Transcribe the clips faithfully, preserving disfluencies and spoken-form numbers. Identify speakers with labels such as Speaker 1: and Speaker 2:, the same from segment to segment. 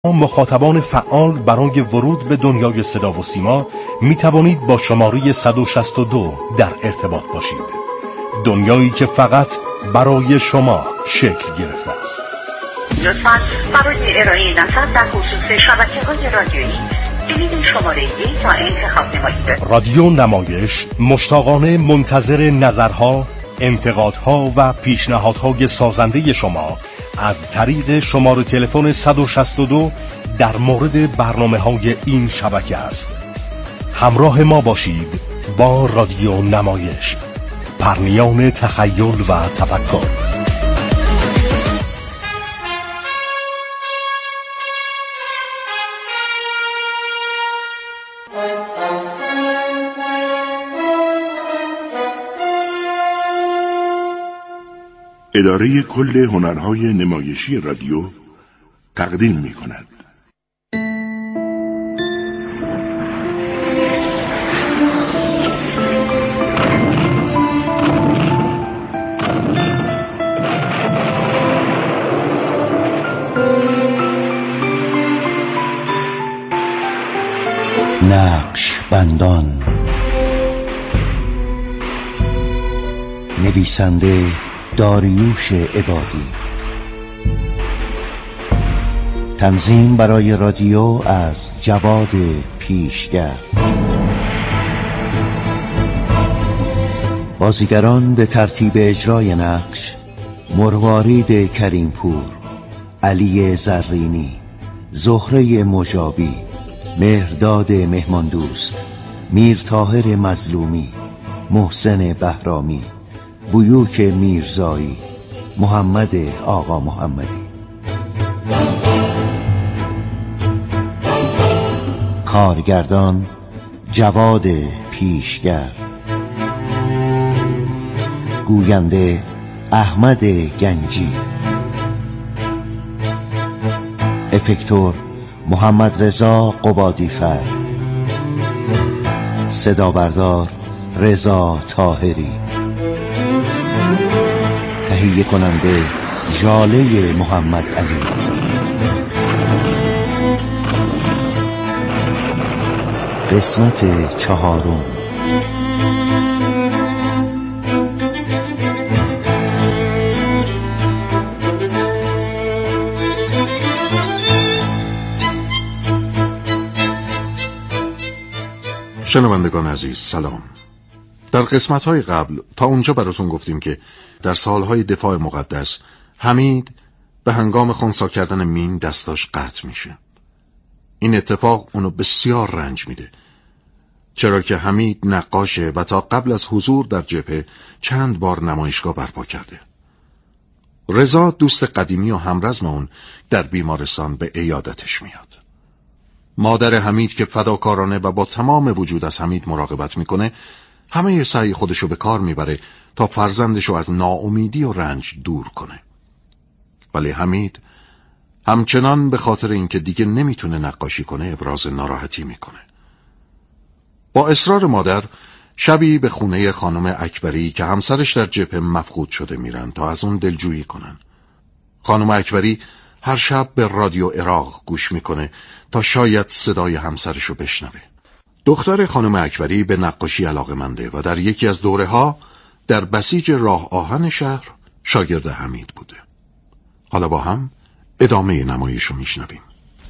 Speaker 1: مخاطبان فعال برای ورود به دنیای صدا و سیما می توانید با شماره صد و شصت و دو در ارتباط باشید. دنیایی که فقط برای شما شکل گرفته است.
Speaker 2: لطفاً برای ارائه نظر در خصوص شبکه‌های رادیویی کلید شماره یک تا انتخاب نمایید.
Speaker 1: رادیو نمایش مشتاقانه منتظر نظرها، انتقادها و پیشنهادهای سازنده شما از طریق شماره تلفن صد و شصت و دو در مورد برنامه‌های این شبکه است. همراه ما باشید با رادیو نمایش، پرنیان تخیل و تفکر.
Speaker 3: اداره کل هنرهای نمایشی رادیو تقدیم می کند.
Speaker 4: نقش بندان، نویسنده داریوش عبادی، تنظیم برای رادیو از جواد پیشگر. بازیگران به ترتیب اجرای نقش: مروارید کریمپور، علی زرینی، زهره مجابی، مهرداد مهماندوست، میر طاهر مظلومی، محسن بهرامی، بیوک میرزایی، محمد آقا محمدی. کارگردان جواد پیشگر، گوینده احمد گنجی، افکتور محمد رضا قبادیفر، صدا بردار رضا طاهری، تهیه کننده ژاله محمد علی. قسمت چهارم.
Speaker 5: شنوندگان عزیز سلام. در قسمت‌های قبل تا اونجا براتون گفتیم که در سالهای دفاع مقدس حمید به هنگام خنثی کردن مین دستاش قطع میشه. این اتفاق اونو بسیار رنج میده، چرا که حمید نقاشه و تا قبل از حضور در جبهه چند بار نمایشگاه برپا کرده. رضا دوست قدیمی و همرزم اون در بیمارستان به عیادتش میاد. مادر حمید که فداکارانه و با تمام وجود از حمید مراقبت میکنه، همه سعی خودشو به کار میبره تا فرزندشو از ناامیدی و رنج دور کنه. ولی حمید همچنان به خاطر اینکه دیگه نمیتونه نقاشی کنه ابراز ناراحتی میکنه. با اصرار مادر شبی به خونه خانم اکبری که همسرش در جبهه مفقود شده میرن تا از اون دلجویی کنن. خانم اکبری هر شب به رادیو عراق گوش میکنه تا شاید صدای همسرشو بشنوه. دختر خانم اکبری به نقاشی علاقه‌منده و در یکی از دوره‌ها در بسیج راه آهن شهر شاگرد حمید بوده. حالا با هم ادامه نمایشو میشنویم.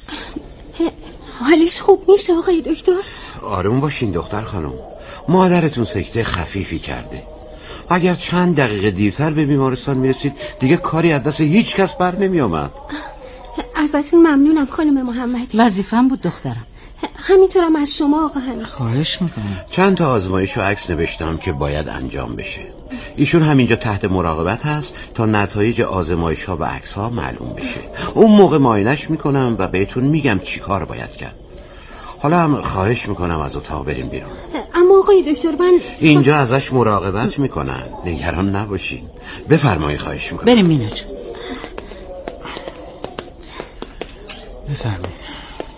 Speaker 6: حالش خوب میشه آقای دکتر؟
Speaker 7: آروم باشین دختر خانم، مادرتون سکته خفیفی کرده. اگر چند دقیقه دیرتر به بیمارستان میرسید دیگه کاری از دست هیچ کس بر نمی آمد.
Speaker 6: ازتون ممنونم خانم محمدی.
Speaker 8: وظیفه‌م بود دخترم.
Speaker 6: همینطورم از شما آقا حمید.
Speaker 8: خواهش میکنم.
Speaker 7: چند تا آزمایش و عکس نوشتم که باید انجام بشه. ایشون همینجا تحت مراقبت هست تا نتایج آزمایش ها و عکس ها معلوم بشه. اون موقع معاینش میکنم و بهتون میگم چی کار باید کرد. حالا هم خواهش میکنم از اتاق بریم بیرون.
Speaker 6: اما آقای دکتر من
Speaker 7: اینجا ازش مراقبت میکنن، نگران نباشین. بفرمایید خواهش میکنم.
Speaker 8: بریم مینا جون.
Speaker 7: بفرمایید.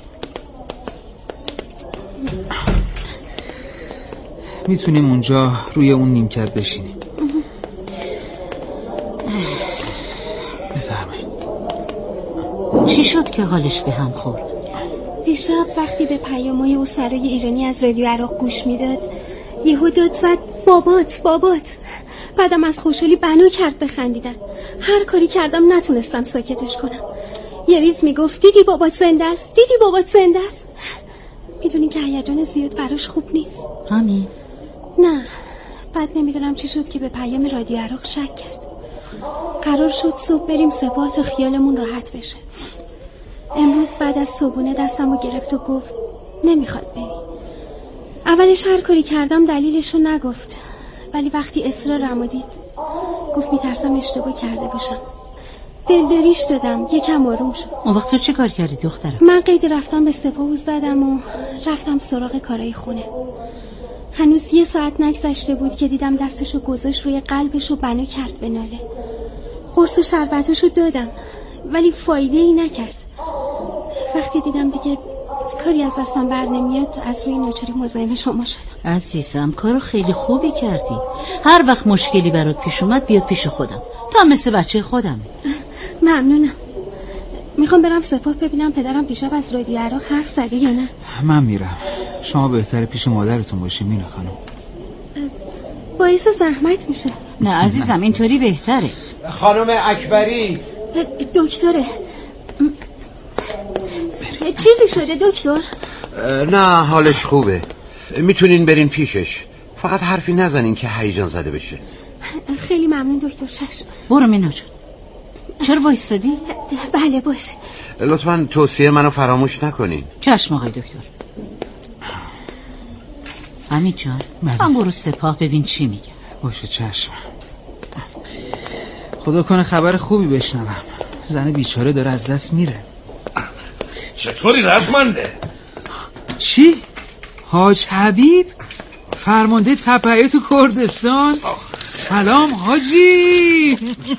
Speaker 9: میتونیم اونجا روی اون نیمکت بشینیم. بفرمایید.
Speaker 8: چی شد که حالش به هم خورد؟
Speaker 6: دیشب وقتی به پیام‌های اسرای ایرانی از رادیو عراق گوش میداد یهو داد زد بابات بابات. بعدم از خوشحالی بنا کرد بخندیدن. هر کاری کردم نتونستم ساکتش کنم. یه ریز میگفت دیدی بابات زنده است، دیدی بابات زنده است. میدونی که هیجان زیاد براش خوب نیست.
Speaker 8: همین؟
Speaker 6: نه، بعد نمیدونم چی شد که به پیام رادیو عراق شک کرد. قرار شد صبح بریم سپاه تا خیالمون راحت بشه. امروز بعد از صبحونه دستمو گرفت و گفت نمیخواد بری. اولش هر کاری کردم دلیلشو نگفت، ولی وقتی اصرارمو دید گفت میترسم اشتباه کرده باشم. دلداریش دادم، یکم آروم شد.
Speaker 8: اون وقت تو چی کار کردی دخترم؟
Speaker 6: من قید رفتم به سپاه زدم و رفتم سراغ کارای خونه. هنوز یه ساعت نگذشته بود که دیدم دستشو گذاشت روی قلبش و بنا کرد به ناله. قرص و شربتشو دادم ولی فایده ای نکرد. وقتی دیدم دیگه کاری از دستم بر نمیاد از روی ناچاری مزاحم شما شدم.
Speaker 8: عزیزم کارو خیلی خوبی کردی. هر وقت مشکلی برات پیش اومد بیاد پیش خودم. تا مثل بچه خودم.
Speaker 6: ممنونم. میخوام برم سپاه ببینم پدرم دیشب از رادیو عراق حرف زده یا نه.
Speaker 9: من میرم. شما بهتره پیش مادرتون باشی مینا خانم.
Speaker 6: باعث زحمت میشه.
Speaker 8: نه عزیزم اینطوری بهتره.
Speaker 7: خانم اکبری.
Speaker 6: دکتره. چیزی شده دکتر؟
Speaker 7: نه حالش خوبه. میتونین برین پیشش. فقط حرفی نزنین که هیجان زده بشه.
Speaker 6: خیلی ممنون دکتر. چشم.
Speaker 8: برو مینا جان. چرا وایسادی؟
Speaker 6: بله باشه.
Speaker 7: لطفاً توصیه منو فراموش نکنین.
Speaker 8: چشم آقای دکتر. حمید جان من برو سپاه ببین چی میگه.
Speaker 9: باشه چشم. خدا کنه خبر خوبی بشنوم. زن بیچاره داره از دست میره.
Speaker 3: چطوری رزمنده؟
Speaker 9: چی؟ حاج حبیب؟ فرمانده تپعه تو کردستان؟ سلام حاجی.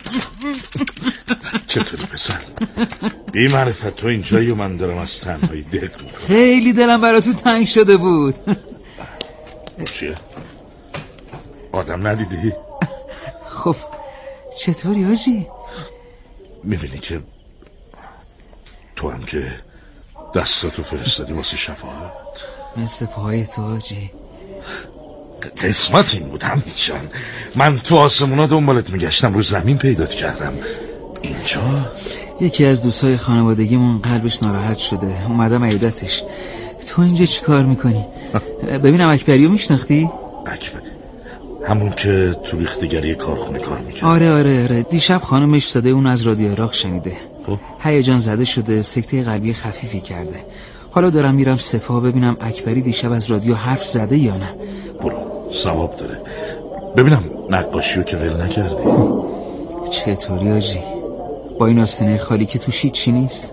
Speaker 3: چطوری پسر؟ بی معرفت تو اینجایی و من دارم از تنهایی دل میکنم.
Speaker 9: خیلی دلم برای تو تنگ شده بود.
Speaker 3: چیه؟ آدم ندیدی؟
Speaker 9: خب چطوری حاجی؟
Speaker 3: میبینی که تو هم که دستاتو فرستادی واسه شفاعت.
Speaker 9: مثل پای تو حاجی.
Speaker 3: قسمت این بود همیچن. من تو آسمونا دنبالت میگشتم رو زمین پیدات کردم. اینجا
Speaker 9: یکی از دوستای خانوادگیمون قلبش ناراحت شده اومدم عیادتش. تو اینجا چی کار میکنی؟ ببینم اکبریو میشناختی؟
Speaker 3: اکبر همون که تو ریختگری کارخونه کار میکرد.
Speaker 9: آره آره آره دیشب خانمش صدای اون از رادیو عراق شنیده.
Speaker 3: خب
Speaker 9: هیجان زده شده، سکته قلبی خفیفی کرده. حالا دارم میرم سپاه ببینم اکبری دیشب از رادیو حرف زده یا نه.
Speaker 3: برو ثواب داره. ببینم نقاشیو که ول نکردی.
Speaker 9: چطوری آجی؟ با این آستینه خالی که توش چی نیست؟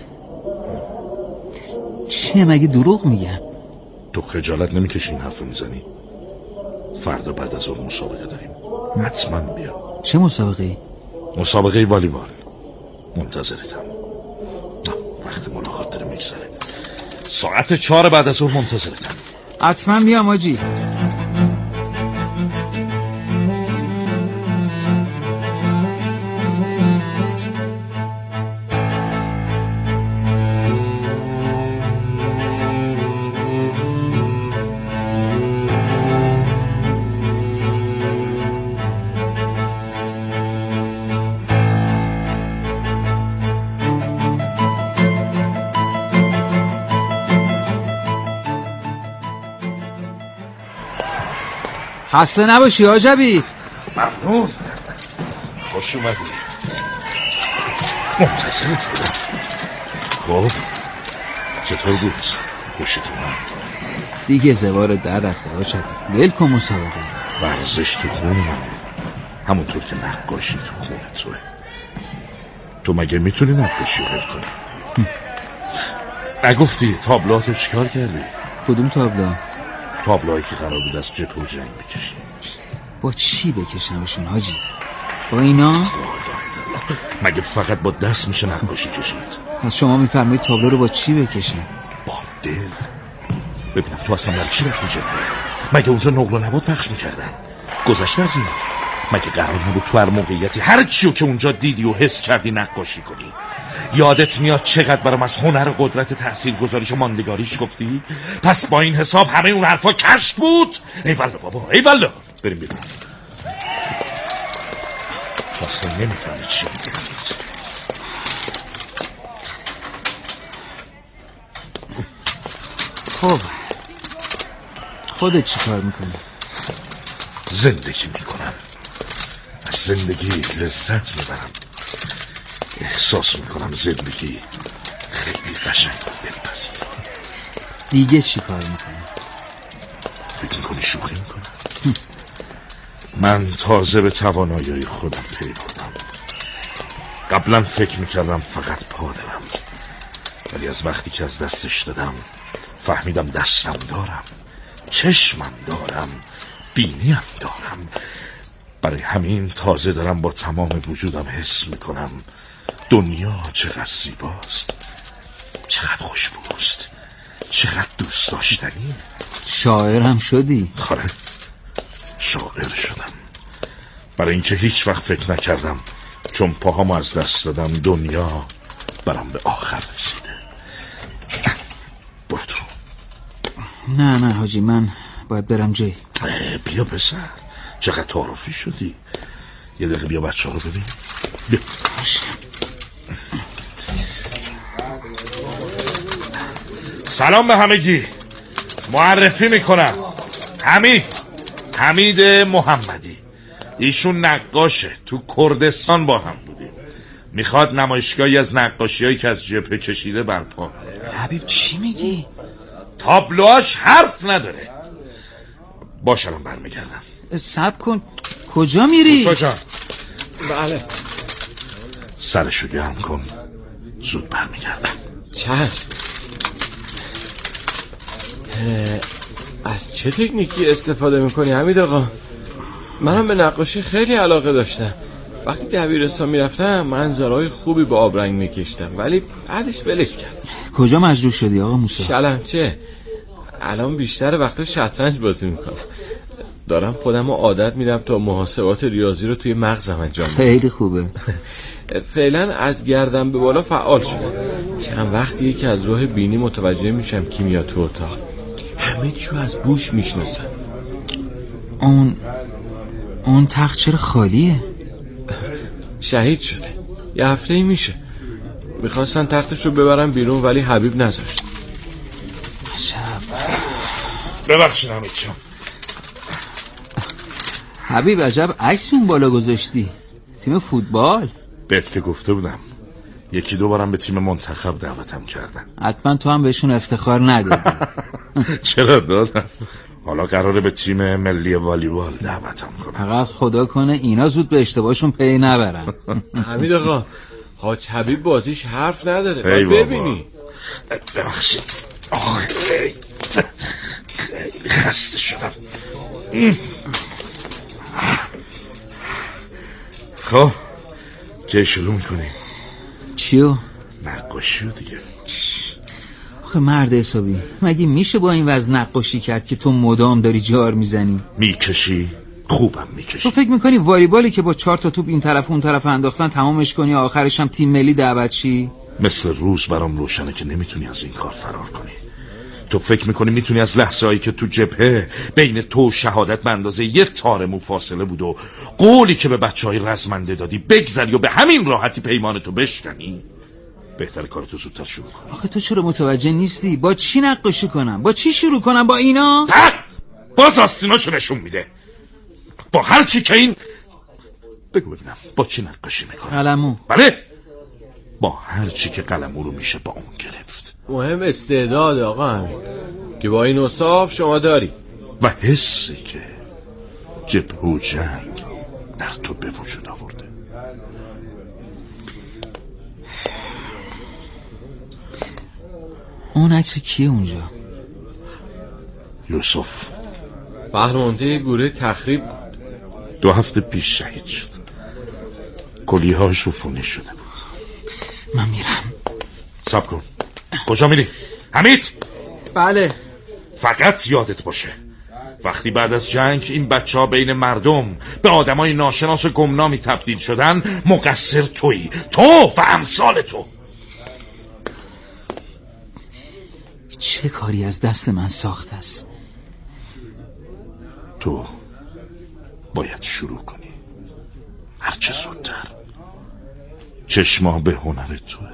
Speaker 9: چیه مگه دروغ میگم؟
Speaker 3: تو خجالت نمیکشی این حرفو میزنی؟ فردا بعد از اون مسابقه داریم، حتما بیا.
Speaker 9: چه مسابقه؟
Speaker 3: مسابقه والیبال. منتظرتم. وقت ملاقات داره میگذره. ساعت چهار بعد از اون منتظرتم.
Speaker 9: حتما میام آجی. خسته نباشی حاجبی.
Speaker 3: ممنون. خوش اومدی. منتظرت بودم. خب چطور بود؟ خوشت اومد؟
Speaker 9: دیگه زوار در رفته حاجبی. ول کن مسابقه.
Speaker 3: ورزش تو خون منه، همونطور که نقاشی تو خون توه. تو مگه میتونی نقاشی ول کنی؟ نگفتی تابلوهاتو چیکار کردی؟
Speaker 9: کدوم تابلو؟
Speaker 3: تابلوهایی که قرار بود از جبهه و جنگ بکشی.
Speaker 9: با چی بکشمشون حاجی؟ با اینا؟
Speaker 3: مگه فقط با دست میشه نقاشی کشید؟
Speaker 9: از شما میفرمایید تابلو رو با چی بکشم؟
Speaker 3: با دل. ببینم تو اصلا برای چی رفتی جبهه؟ مگه اونجا نقل و نبات پخش میکردن؟ گذشته از این مگه قرار نبود تو هر موقعیتی هر چیو که اونجا دیدی و حس کردی نقاشی کنی؟ یادت میاد چقدر برام از هنر و قدرت تاثیرگذاریش و ماندگاریش گفتی؟ پس با این حساب همه اون حرفا کشت بود؟ ای والله بابا، ای والله. بریم بیرون. اصلا نمیفهمی چی میگه.
Speaker 9: خب خودت چی کار میکنی؟
Speaker 3: زندگی میکنم، از زندگی لذت میبرم، احساس میکنم زندگی خیلی قشنگ و دلپذیر.
Speaker 9: دیگه چی کار میکنی؟
Speaker 3: فکر میکنی شوخی میکنم؟ من تازه به توانایی خودم پی بردم. قبلا فکر میکردم فقط پا دارم، ولی از وقتی که از دستش دادم فهمیدم دستم دارم، چشمم دارم، بینیم دارم. برای همین تازه دارم با تمام وجودم حس میکنم دنیا چقدر زیباست، چقدر خوشبوست، چقدر دوست داشتنیه.
Speaker 9: شاعرم شدی؟
Speaker 3: آره، شاعر شدم. برای اینکه هیچ وقت فکر نکردم چون پاهامو از دست دادم دنیا برام به آخر رسیده. برو تو.
Speaker 9: نه نه حاجی، من باید برم جایی.
Speaker 3: بیا پسر، چقدر تعارفی شدی. یه دقیقه بیا بچه ها رو ببین. بیا. سلام به همگی. معرفی میکنم، حمید حمید محمدی. ایشون نقاشه، تو کردستان با هم بودیم. میخواد نمایشگاهی از نقاشی هایی که از جبهه کشیده برپا کنه.
Speaker 9: حبیب چی میگی؟
Speaker 3: تابلوهاش حرف نداره. باش الان برمیگردم.
Speaker 9: صبر کن، کجا میری؟
Speaker 3: کجا؟
Speaker 10: بله.
Speaker 3: سرشو گرم کن، زود برمیگردم.
Speaker 10: چشم. از چه تکنیکی استفاده میکنی حمید آقا؟ منم به نقاشی خیلی علاقه داشتم. وقتی دبیرستان میرفتم منظرهای خوبی با آبرنگ میکشتم، ولی بعدش ولش کردم.
Speaker 9: کجا مجروح شدی آقا موسی؟
Speaker 10: شلمچه. الان بیشتر وقتا شطرنج بازی میکنم. دارم خودم رو عادت میدم تا محاسبات ریاضی رو توی مغزم انجام بدم.
Speaker 9: خیلی خوبه.
Speaker 10: فعلا از گردن به بالا فعال شدم. چند وقتیه که از راه بینی متوجه میشم کیمیا تو اتاق. همه چیو از بوش میشناسم.
Speaker 9: اون اون تخت چرا خالیه؟
Speaker 10: شهید شده، یه هفته ای میشه. میخواستن تختشو ببرن بیرون ولی حبیب نذاشت.
Speaker 9: عجب.
Speaker 3: ببخشید حمید جان.
Speaker 9: حبیب عجب عکس اون بالا گذاشتی. تیم فوتبال؟
Speaker 3: بهت که گفته بودم یکی دو بارم به تیم منتخب دعوتم کردن.
Speaker 9: حتما تو هم بهشون افتخار ندادی.
Speaker 3: چرا دادم؟ حالا قراره به تیم ملی والیبال دعوتم کنم.
Speaker 9: فقط خدا کنه اینا زود به اشتباهشون پی نبرن.
Speaker 10: حمید آقا، حاج حبیب بازیش حرف نداره، باید ببینی.
Speaker 3: ببخشید آخ، خیلی خیلی خسته شدم. خب که شروع میکنیم.
Speaker 9: چیو؟
Speaker 3: نقاشیو دیگه.
Speaker 9: آخه مرد حسابی، مگه میشه با این وزن نقاشی کرد که تو مدام داری جار میزنی؟
Speaker 3: میکشی؟ خوبم میکشی.
Speaker 9: تو فکر میکنی والیبالی که با چهار تا توپ این طرف اون طرف انداختن تمامش کنی آخرش هم تیم ملی دعوت شی؟
Speaker 3: مثل روز برام روشنه که نمیتونی از این کار فرار کنی. تو فکر میکنی میتونی از لحظه هایی که تو جبهه بین تو و شهادت به اندازه یه تار مو فاصله بود و قولی که به بچه های رزمنده دادی بگذری و به همین راحتی پیمان تو بشکنی؟ بهتر کارتو زودتر شروع کنی.
Speaker 9: آخه تو چرا متوجه نیستی؟ با چی نقاشی کنم؟ با چی شروع کنم؟ با اینا؟
Speaker 3: باز آستیناشو نشون میده. با هر چی که این بگو ببینم با چی نقاشی میکنم؟
Speaker 9: قلمو.
Speaker 3: بله، با هر چی که قلمو رو میشه با اون گرفت.
Speaker 10: مهم استعداد آقا همین که با این اوصاف شما داری
Speaker 3: و حسی که جبهه و جنگ در تو به وجود آورده.
Speaker 9: اون عکس کیه اونجا؟
Speaker 3: یوسف،
Speaker 10: بهرمانده گروه تخریب.
Speaker 3: دو هفته پیش شهید شد. کلیه ها شوفونی شده بود.
Speaker 9: من میرم.
Speaker 3: صبر کن. کجا میری؟ حمید؟
Speaker 9: بله.
Speaker 3: فقط یادت باشه وقتی بعد از جنگ این بچه ها بین مردم به آدمای ناشناس و گمنامی تبدیل شدن، مقصر تویی، تو و امثال تو.
Speaker 9: چه کاری از دست من ساخته است؟
Speaker 3: تو باید شروع کنی، هرچه زودتر. چشما به هنر توه.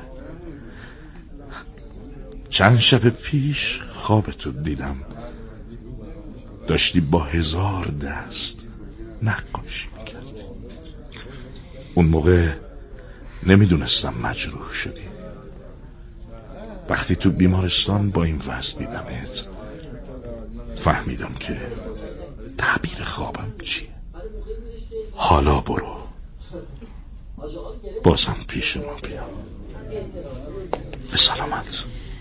Speaker 3: چند شب پیش خوابتو دیدم، داشتی با هزار دست نقاشی میکردی. اون موقع نمیدونستم مجروح شدی. وقتی تو بیمارستان با این وضع دیدمت، فهمیدم که تعبیر خوابم چیه. حالا برو، بازم پیش ما بیا. به سلامت.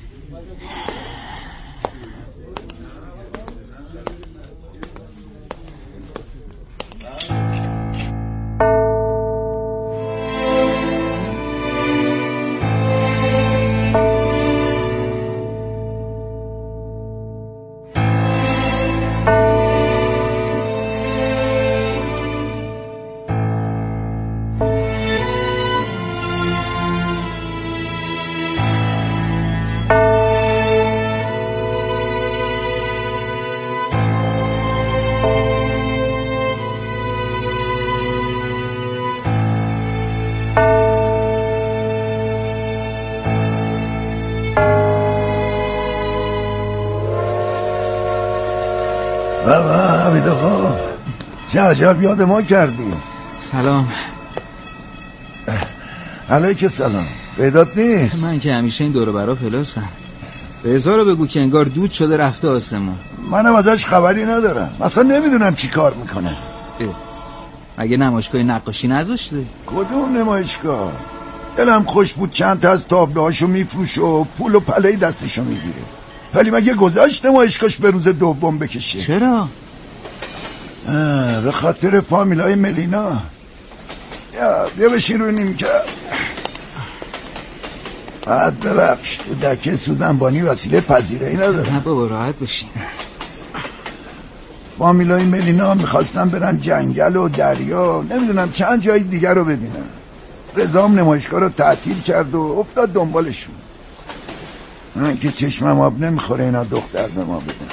Speaker 11: بابا حمید آقا، چه عجب یاد ما کردی.
Speaker 9: سلام.
Speaker 11: علیک سلام. پیدات نیست؟
Speaker 9: من که همیشه این دور برا پلاسم. رضا رو بگو که انگار دود شده رفته آسمون.
Speaker 11: منم ازش خبری ندارم، اصلا نمیدونم چی کار میکنه.
Speaker 9: مگه نمایشگاه نقاشی نذاشته؟
Speaker 11: کدوم نمایشگاه؟ دلم خوش بود چند تا از تابلوهاشو میفروشه و پول و پلهی دستشو میگیره، ولی مگه گذاشت نمایشگاهش به روز دوم بکشه؟
Speaker 9: چرا؟
Speaker 11: به خاطر فامیلای ملینا. یا بیا بشین روی نیمکت. فقط ببخش، تو دکه سوزنبانی وسیله پذیرایی نداره.
Speaker 9: نه بابا راحت بشین.
Speaker 11: فامیلای ملینا میخواستن برن جنگل و دریا، نمیدونم چند جای دیگر رو ببینن. رضام نمایشگاه رو تعطیل کرد و افتاد دنبالشون. من که چشمم آب نمیخوره اینا دختر به ما بدن.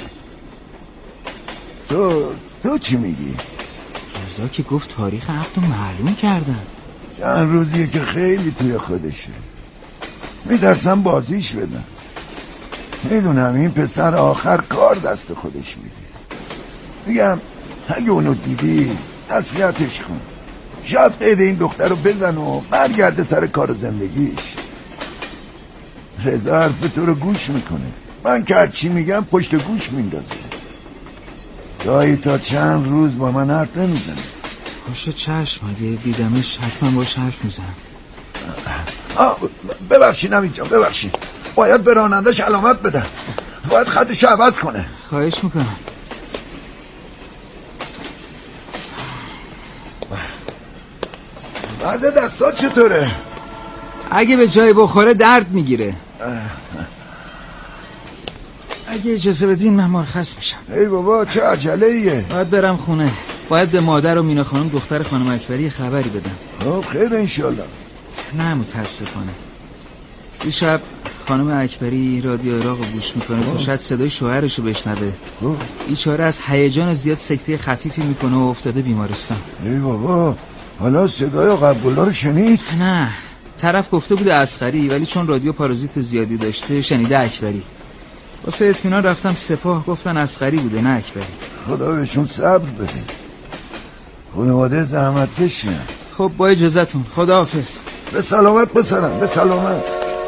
Speaker 11: تو تو چی میگی؟
Speaker 9: رضا که گفت تاریخ عقد رو معلوم کردن.
Speaker 11: چند روزیه که خیلی توی خودشه. میترسم بازیش بدن. میدونم این پسر آخر کار دست خودش میده. میگم اگه اونو دیدی نصیحتش کن، شاید قید این دختر رو بزن و برگرده سر کار زندگیش. رضا حرف تو رو گوش میکنه، من که هرچی میگم پشت گوش میندازه. گاهی تا چند روز با من حرف نمیزنه.
Speaker 9: باشه چشم، اگه دیدمش حتما باش حرف میزنم.
Speaker 11: ببخشید نمیجا، ببخشید، باید به رانندش علامت بدم، باید خطش عوض کنه.
Speaker 9: خواهش میکنم.
Speaker 11: وضع دستات چطوره؟
Speaker 9: اگه به جای بخوره درد میگیره. اگه اجازه بدین من مرخص میشم.
Speaker 11: ای بابا چه عجله ایه؟
Speaker 9: باید برم خونه، باید به مادر و مینا خانم دختر خانم اکبری خبری بدم.
Speaker 11: خب خیر انشالله.
Speaker 9: نه متاسفانه دیشب خانم اکبری رادیو عراق رو گوش میکنه تا شاید صدای شوهرش رو بشنوه. بیچاره از هیجان زیاد سکته خفیفی میکنه و افتاده بیمارستان.
Speaker 11: ای بابا حالا صدای قبولا رو شنید؟
Speaker 9: نه، طرف گفته بوده اصغری، ولی چون رادیو پارازیت زیادی داشته شنیده اکبری. واسه اطمینان رفتم سپاه، گفتن اصغری بوده نه اکبری.
Speaker 11: خدا بهشون صبر بده، خانواده زحمت کشیه.
Speaker 9: خب با اجازتون، خداحافظ.
Speaker 11: به سلامت بسرم، به سلامت.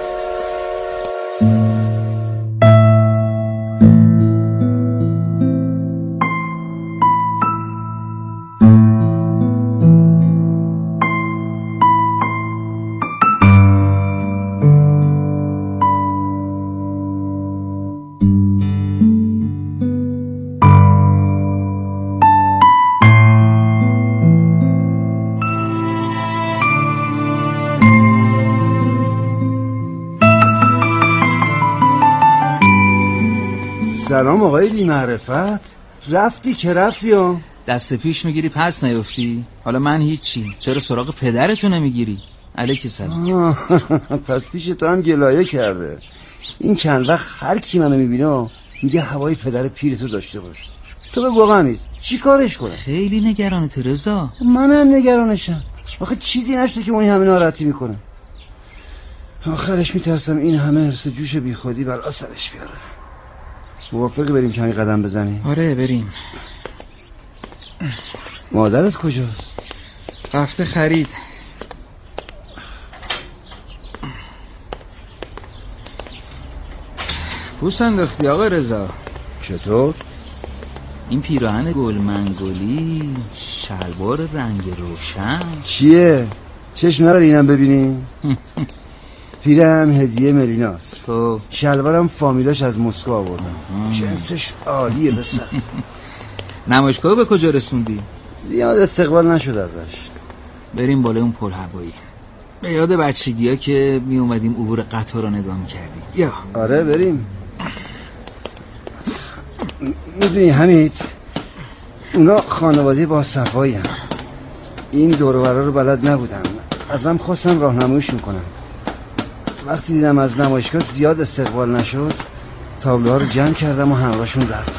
Speaker 12: سلام آقای بی معرفت، رفتی که رفتی ها؟
Speaker 9: دست پیش میگیری پس نیفتی. حالا من هیچی، چرا سراغ پدرتو نمیگیری؟ علیک سلام.
Speaker 12: پس پیش تو هم گلایه کرده. این چند وقت هر کی منو میبینه میگه هوای پدر پیرتو داشته باش. تو بگو آقا امیر چی کارش کنه؟
Speaker 9: خیلی نگرانته رضا.
Speaker 12: منم نگرانشم. آخه چیزی نشده که اون همه ناراحتی میکنه. آخرش میترسم این همه حرص جوش بی خودی بر اثرش بیاره. موافقی بریم کمی قدم بزنیم؟
Speaker 9: آره بریم.
Speaker 12: مادرت کجاست؟
Speaker 9: رفته خرید. پوست انداختی آقا رضا.
Speaker 12: چطور؟
Speaker 9: این پیراهن گل منگولی، شلوار رنگ روشن
Speaker 12: چیه؟ چشم نداری اینم ببینیم؟ پیراهن هدیه ملیناست.
Speaker 9: خب
Speaker 12: شلوارم فامیلاش از مسکو آوردن. جنسش عالیه بسن.
Speaker 9: نمایشگاه به کجا رسوندی؟
Speaker 12: زیاد استقبال نشد ازش.
Speaker 9: بریم بالا اون پل هوایی. به یاد بچگی ها که می اومدیم عبور قطار رو نگاه میکردیم. یا
Speaker 12: آره بریم. میدونی حمید اونا خانواده با صفایی هم. این دور و برا رو بلد نبودن. ازم خواستم راهنماییشون کنم. وقتی دیدم از نمایشگاه زیاد استقبال نشد تابلوها رو جمع کردم و همراهشون رفتم.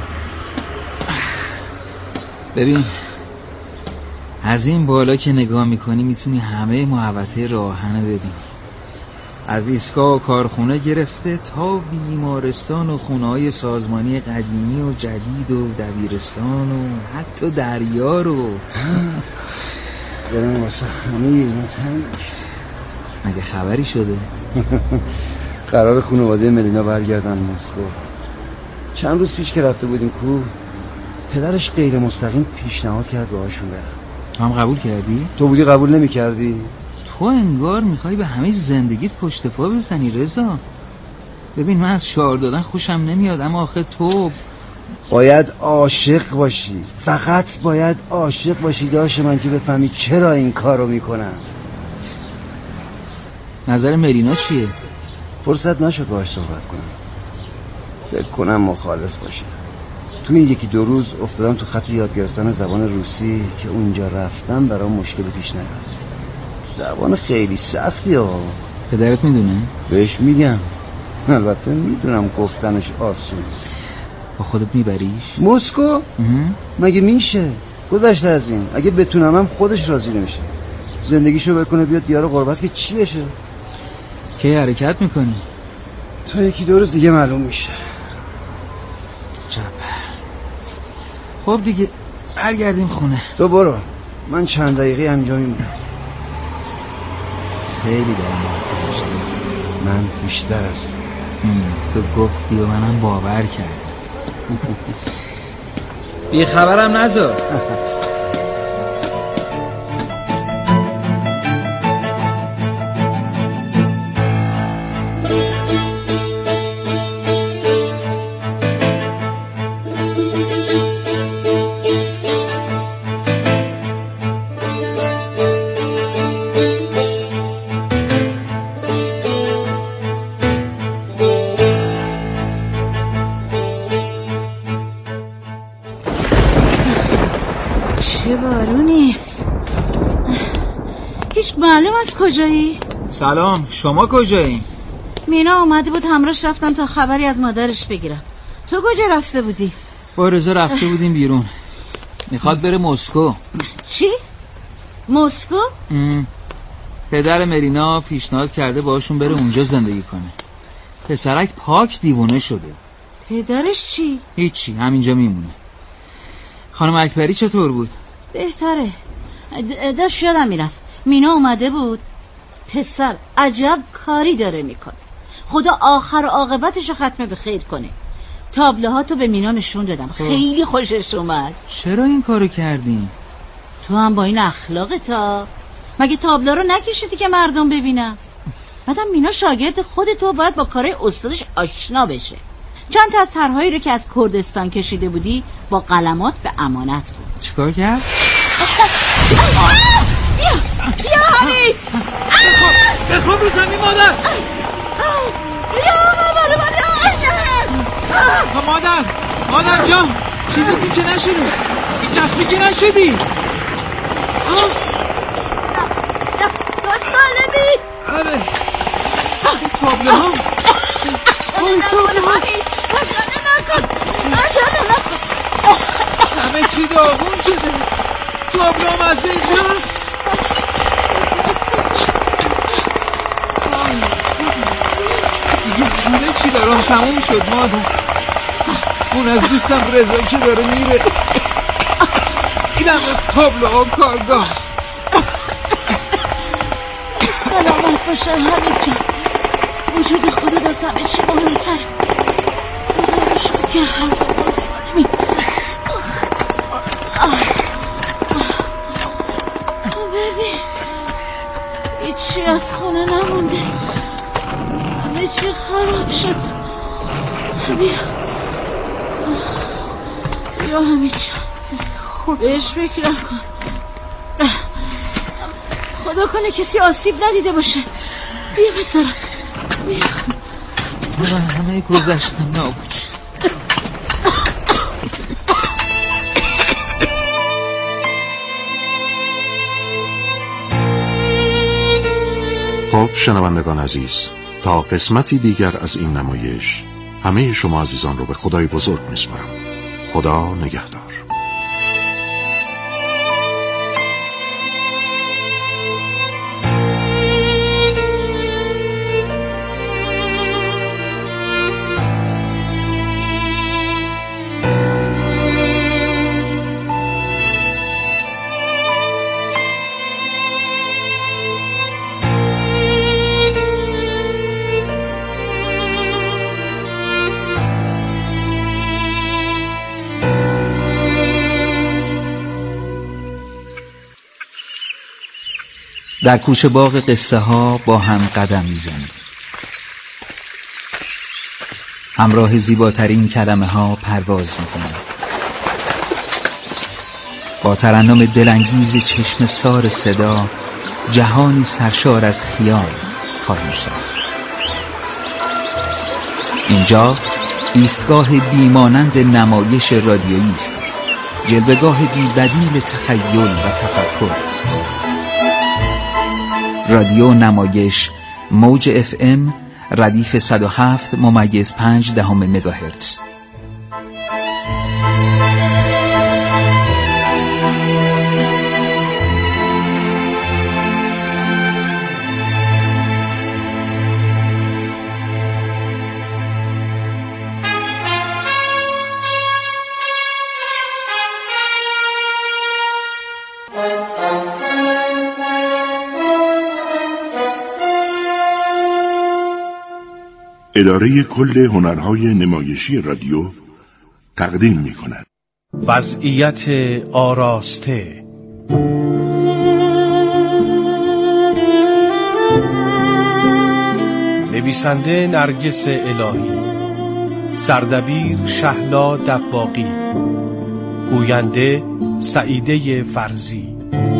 Speaker 9: ببین از این بالا که نگاه میکنی میتونی همه محوطه راهن رو ببینی. از ایستگاه و کارخونه گرفته تا بیمارستان و خونه های سازمانی قدیمی و جدید و دبیرستان و حتی دریا رو.
Speaker 12: دلم واسه همه تنگ.
Speaker 9: مگه خبری شده؟
Speaker 12: قرار خانواده ملینا برگردن مسکو. چند روز پیش که رفته بودیم کو پدرش غیر مستقیم پیشنهاد کرد باهاشون برم.
Speaker 9: تو هم قبول کردی؟
Speaker 12: تو بودی قبول نمی کردی؟
Speaker 9: تو انگار میخوای به همه زندگیت پشت پا بزنی رضا. ببین من از شعار دادن خوشم نمیاد اما آخه تو
Speaker 12: باید عاشق باشی. فقط باید عاشق باشی داشت من که بفهمی چرا این کارو میکنم.
Speaker 9: نظر ملینا چیه؟
Speaker 12: فرصت نشد باهاش صحبت کنم. فکر کنم مخالف باشه. تو این یکی دو روز افتادم تو خط یاد گرفتن زبان روسی که اونجا رفتم برام مشکل پیش نیاد. زبان خیلی سختی ها.
Speaker 9: پدرت میدونه؟
Speaker 12: بهش میگم. البته میدونم گفتنش آسون.
Speaker 9: با خودت میبریش؟
Speaker 12: مسکو؟ مگه میشه؟ گذشته از این. اگه بتونم هم خودش راضی نمیشه. زندگیشو بکنه بیاد دیار غربت که چی بشه؟
Speaker 9: کی حرکت میکنی؟
Speaker 12: تا یکی دو روز دیگه معلوم میشه.
Speaker 9: چپ. خب دیگه برگردیم خونه.
Speaker 12: تو برو. من چند دقیقه همینجا میمونم.
Speaker 9: خیلی دارم باید باشه.
Speaker 12: من بیشتر از
Speaker 9: تو. تو گفتی و منم باور کردم. بی خبرم نذار.
Speaker 8: چه بارونی. هیچ معلوم از کجایی؟
Speaker 9: سلام، شما کجایی؟
Speaker 8: مینا اومده بود همراهش رفتم تا خبری از مادرش بگیرم. تو کجا رفته بودی؟
Speaker 9: با رضا رفته بودیم بیرون. میخواد بره مسکو.
Speaker 8: چی؟ مسکو؟
Speaker 9: ام. پدر مرینا پیشنهاد کرده باشون بره اونجا زندگی کنه. پسرک پاک دیوونه شده.
Speaker 8: پدرش چی؟
Speaker 9: هیچی، همینجا میمونه. خانم اکبری چطور بود؟
Speaker 8: بهتره. داشت یادم میرفت مینا اومده بود. پسر عجب کاری داره میکنه. خدا آخر و عاقبتش رو ختم به خیر کنه. تابلوهاتو به مینا نشون دادم. خیلی خوشش اومد.
Speaker 9: چرا این کارو کردین؟
Speaker 8: تو هم با این اخلاقتا مگه تابلو رو نکشیدی که مردم ببینم؟ بعدم مینا شاگرد خودتو باید با کارهای استادش آشنا بشه. چند تا از طرحهایی رو که از کردستان کشیده بودی با قلمات به امانت بود.
Speaker 9: چیکار کرد؟
Speaker 8: بیا بیا حمید
Speaker 9: بخواب رو زمین مادر.
Speaker 8: بیا مامان مادر
Speaker 9: مادر مادر جان چیزی که نشدی زخمی که نشدی.
Speaker 8: تو سالمی؟
Speaker 9: آره تابلو ها
Speaker 8: عجله نکن عجله نکن.
Speaker 9: همه چی داغون شده. تابلوم از بین رفت. همه چی برام تموم شد مادر. اون از دوستم رضا که داره میره، اینم از تابلوها کارگاه.
Speaker 8: سلامت باشه حمید جان. وجود خودت از همه چی مهمتره. خدا رو شکر که حرف ما سالمی. ببین هیچی از خونه نمونده، همه چی خراب شد. بیا بیا حمید جان، بهش فکر نکن. خدا کنه کسی آسیب ندیده باشه. بیا پسرم بیا.
Speaker 9: من همه گذشتم نابود شد.
Speaker 5: خب شنوندگان عزیز، تا قسمتی دیگر از این نمایش همه شما عزیزان رو به خدای بزرگ میسپارم. خدا نگهدار.
Speaker 9: در کوچه باغ قصه ها با هم قدم میزنیم. همراه زیباترین کلمه ها پرواز میکنیم. با ترنم دلانگیز چشم سار صدا جهانی سرشار از خیال خواهیم ساخت. اینجا ایستگاه بیمانند نمایش رادیویی است، جلوه‌گاه بی بدیل تخیل و تفکر. رادیو نمایش موج اف ام ردیف صد و هفت ممیز پنج دهم مگاهرتز.
Speaker 3: اداره کل هنرهای نمایشی رادیو تقدیم می کند.
Speaker 1: وضعیت آراسته. نویسنده نرگس الهی، سردبیر شهلا دباغی، گوینده سعیده فرزی.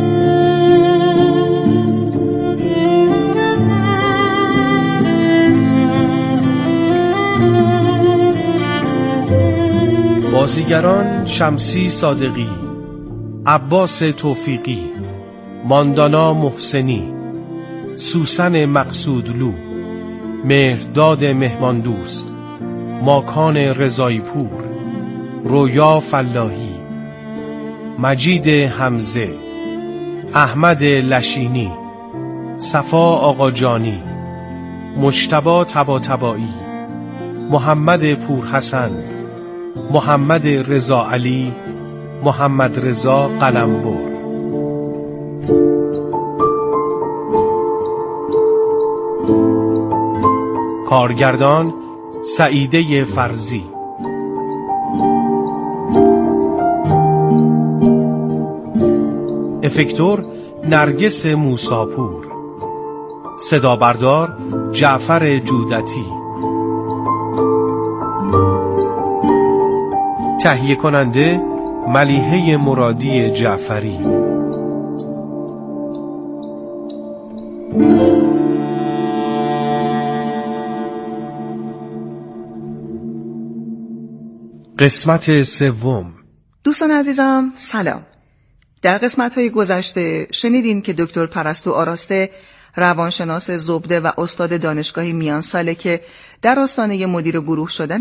Speaker 1: بازیگران شمسی صادقی، عباس توفیقی، ماندانا محسنی، سوسن مقصودلو، مهرداد مهماندوست، ماکان رضایی پور، رویا فلاحی، مجید حمزه، احمد لشینی، صفا آقاجانی، مجتبی طباطبایی، محمد پورحسن، محمد رضا علی، محمد رضا قلمبر. کارگردان سعیده فرزی. افکتور نرگس موساپور. صدا بردار جعفر جودتی. تهیه کننده ملیحه مرادی جعفری. قسمت سوم.
Speaker 13: دوستان عزیزم سلام. در قسمت‌های گذشته شنیدین که دکتر پرستو آراسته روانشناس زبده و استاد دانشگاهی میان ساله که در آستانه مدیر گروه شدن